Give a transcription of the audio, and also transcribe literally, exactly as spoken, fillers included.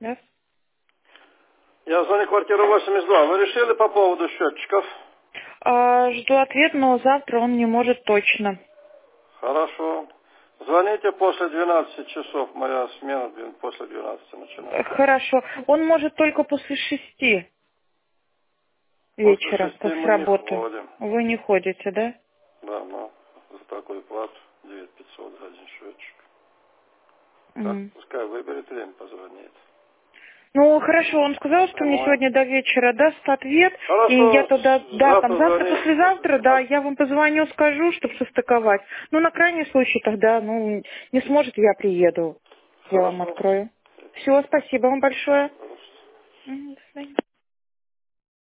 Да? Я звоню квартиру восемьдесят два. Вы решили по поводу счетчиков? А, жду ответ, но завтра он не может точно. Хорошо. Звоните после двенадцати часов. Моя смена блин, после двенадцати начинается. Хорошо. Он может только после шести После вечера, шести после мы не работы. ходим. Вы не ходите, да? Да, но за такой плат девять тысяч пятьсот за один счетчик. Так, Мгм. пускай выберет время, позвонит. Ну, хорошо, он сказал, что мне Прямое. сегодня до вечера даст ответ, и я Хорошо, тогда, с- да, там завтра звоните после завтра-послезавтра, да, двенадцати. я вам позвоню, скажу, чтобы состыковать. Ну, на крайний случай тогда, ну, не сможет, я приеду, я вам Хорошо. открою. Все, спасибо вам большое. Пожалуйста. Мгм, до свидания.